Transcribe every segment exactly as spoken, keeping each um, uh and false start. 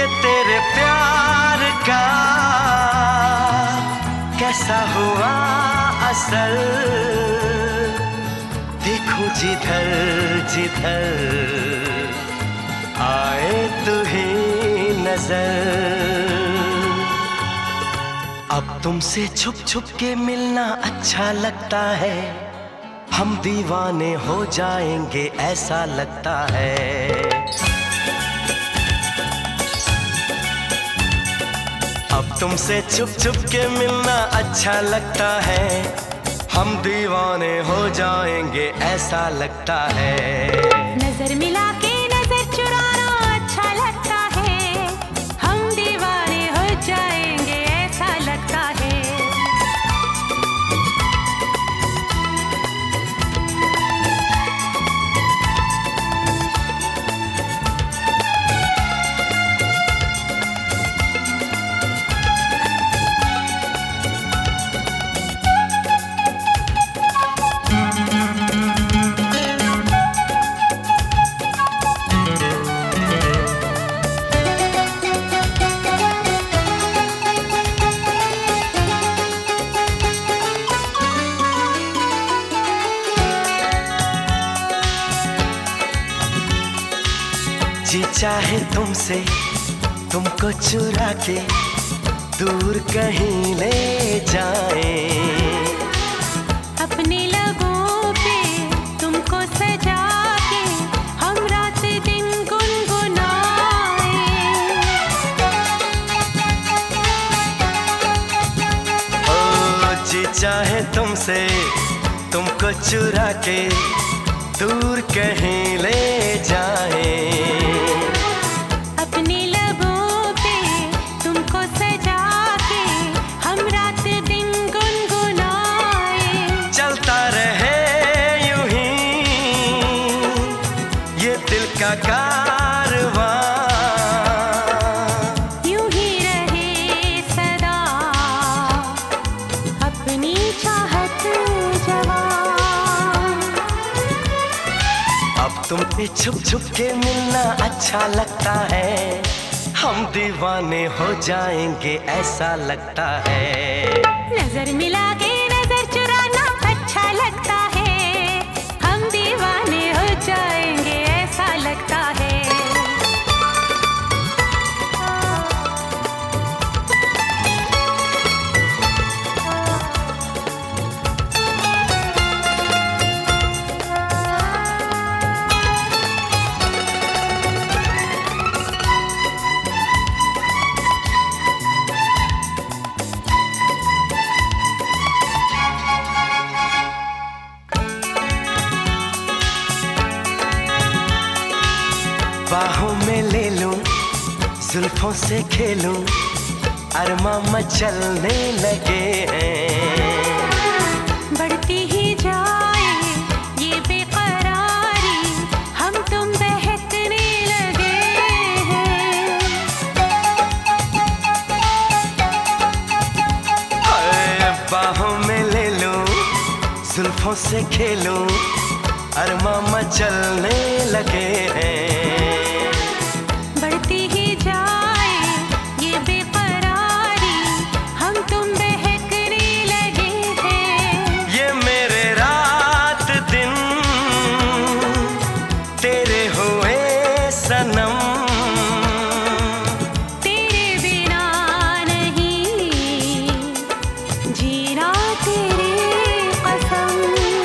तेरे प्यार का कैसा हुआ असर, देखो जिधर जिधर आए तू ही नजर। अब तुमसे छुप छुप के मिलना अच्छा लगता है, हम दीवाने हो जाएंगे ऐसा लगता है। अब तुमसे छुप छुप के मिलना अच्छा लगता है, हम दीवाने हो जाएंगे ऐसा लगता है। नजर मिला के नजर चुराना अच्छा लगता है, हम दीवाने हो जाएंगे ऐसा लगता है। जी चाहे तुमसे तुमको चुरा के दूर कहीं ले जाए, अपने लबों पे तुमको सजा के हम रात दिन गुनगुनाए। ओ जी चाहे तुमसे तुमको चुरा के दूर कहीं ले जाए, अपने लबों पे तुमको सजा के हम रात दिन गुनगुनाए। चलता रहे यूं ही ये दिल का कारवां, यूं ही रहे सदा अपनी चाहत जवां। अब तुम पे छुप छुप के मिलना अच्छा लगता है, हम दीवाने हो जाएंगे ऐसा लगता है। नजर मिला के नजर चुराना अच्छा लगता है, हम दीवाने हो जाएंगे ऐसा लगता है। बाहों में ले लूं, जुल्फों से खेलूं, अरमा मचलने लगे हैं। बढ़ती ही जाए ये बेकरारी, हम तुम बहकने लगे हैं। हाय बाहों में ले लूं, जुल्फों से खेलूं, अरमा मचलने लगे हैं। बढ़ती ही जाए ये बेकरारी, हम तुम बहकने लगे हैं। ये मेरे रात दिन तेरे हुए सनम, तेरे बिना नहीं जीना तेरी कसम।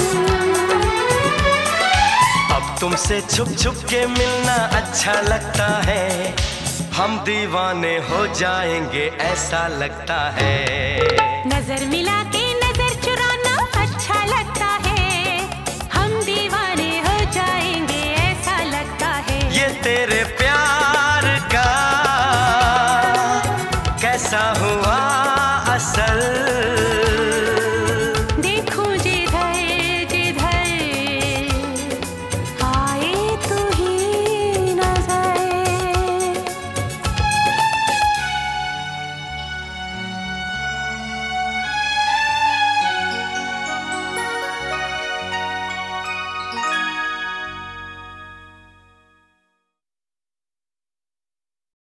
अब तुमसे छुप छुप के मिलना अच्छा लगता है, हम दीवाने हो जाएंगे ऐसा लगता है। नजर मिला के नजर चुराना अच्छा लगता है, हम दीवाने हो जाएंगे ऐसा लगता है। ये तेरे प्यार का कैसा हुआ